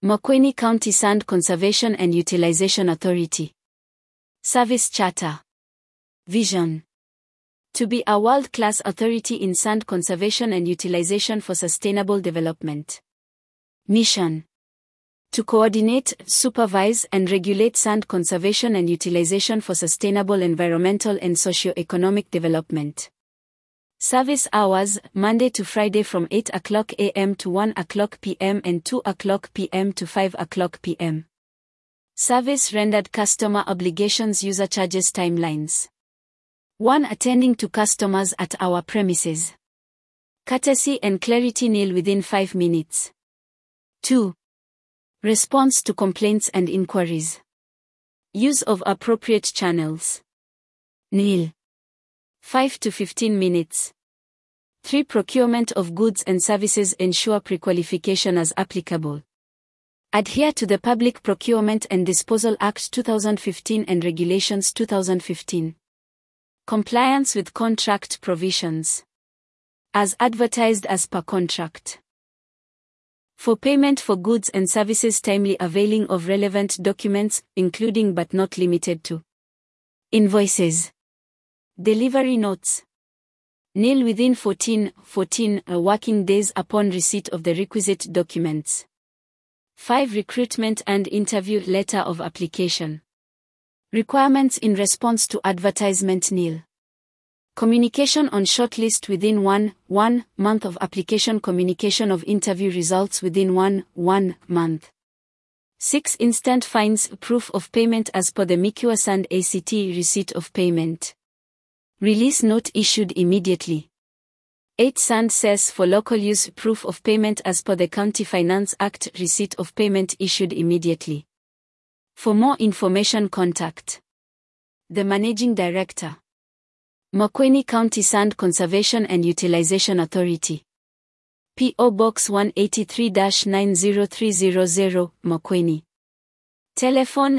Makueni County Sand Conservation and Utilization Authority. Service Charter. Vision. To be a world-class authority in sand conservation and utilization for sustainable development. Mission. To coordinate, supervise, and regulate sand conservation and utilization for sustainable environmental and socio-economic development. Service hours, Monday to Friday from 8 o'clock a.m. to 1 o'clock p.m. and 2 o'clock p.m. to 5 o'clock p.m. Service rendered customer obligations user charges timelines. 1. Attending to customers at our premises. Courtesy and clarity nil within 5 minutes. 2. Response to complaints and inquiries. Use of appropriate channels. Nil. 5 to 15 minutes. 3. Procurement of goods and services ensure pre-qualification as applicable. Adhere to the Public Procurement and Disposal Act 2015 and Regulations 2015. Compliance with contract provisions. As advertised as per contract. For payment for goods and services, timely availing of relevant documents, including but not limited to invoices. Delivery notes. Nil within 14 working days upon receipt of the requisite documents. 5. Recruitment and interview letter of application. Requirements in response to advertisement nil. Communication on shortlist within 1 month of application. Communication of interview results within 1 month. 6. Instant fines. Proof of payment as per the MICUA Sand ACT. Receipt of payment. Release note issued immediately. 8. Sand cess for local use. Proof of payment as per the County Finance Act. Receipt of payment issued immediately. For more information, contact the Managing Director, Makueni County Sand Conservation and Utilization Authority. P.O. Box 183-90300, Makueni. Telephone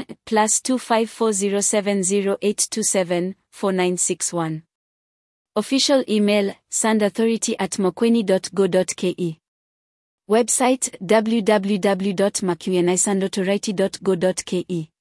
+2540708274961. Official email sandauthority@makueni.go.ke. Website www.makuenisandaauthority.go.ke.